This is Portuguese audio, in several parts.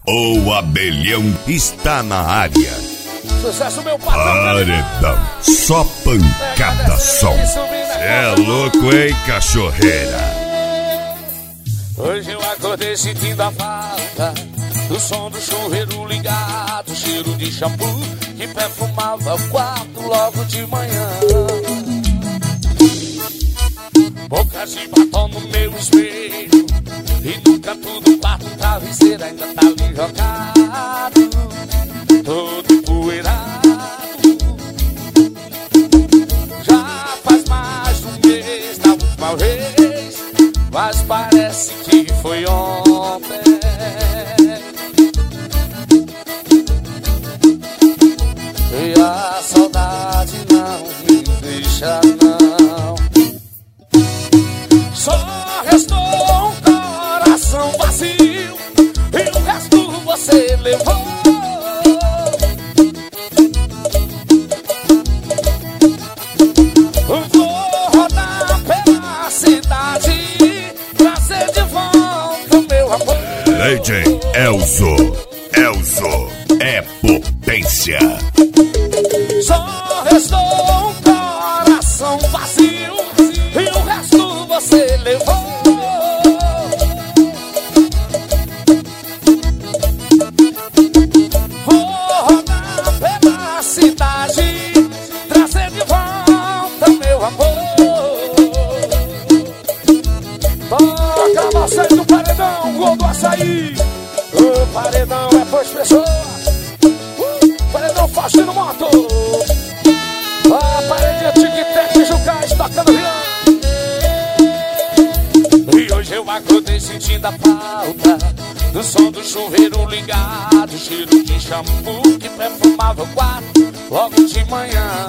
O abelhão está na área. Sucesso, meu patrão. Paredão, só pancada som. É louco, hein, cachorreira? Hoje eu acordei sentindo a falta do som do chuveiro ligado, cheiro de shampoo que perfumava o quarto logo de manhã. Boca de batom no meu espelho e no canto do quarto o travesseiro ainda tá ali jogado, todo empoeirado. Já faz mais de um mês da última vez, mas parece que foi ontem. E a saudade não me deixa não. Só restou um coração vazio e o resto você levou. Vou rodar pela cidade, trazer de volta o meu amor. DJ Elzo é potência. Só restou um coração vazio e o resto você levou. Vou rodar pela cidade, trazer de volta meu amor. Toca você do paredão, gol do açaí. O paredão é por pessoas. Paredão Faustino Moto. A paredinha tic-tac Jucás tocando violão. E hoje eu acordei sentindo a falta do som do chuveiro ligado, cheiro de shampoo que perfumava o quarto logo de manhã.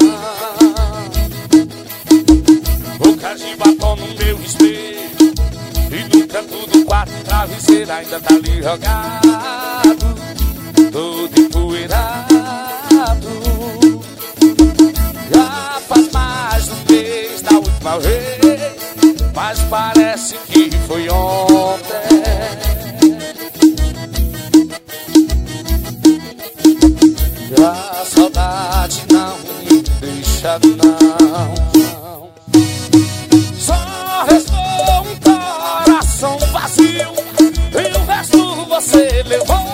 Boca de batom no meu espelho e no canto do quarto o travesseiro ainda tá ali jogado, todo empoeirado. Já faz mais de um mês da última vez, mas parece que foi ontem. Já a saudade não me deixa não. Só restou um coração vazio e o resto você levou.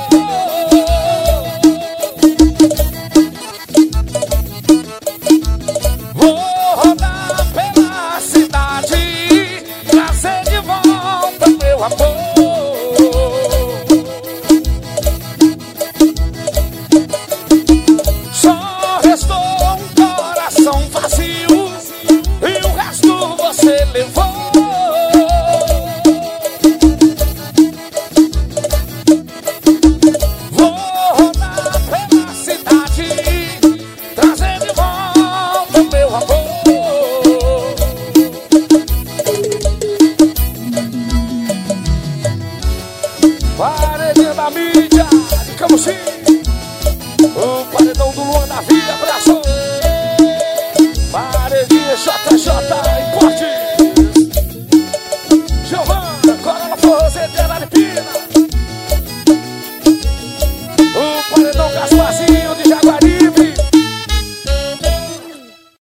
Vou rodar pela cidade, trazer de volta meu amor. Só restou um coração vazio e o resto você levou. Vou rodar pela cidade, trazer de volta meu amor. Paredinha da mídia de Camusim, o paredão do Luan da Via, abraço. Paredinha JJ, importe.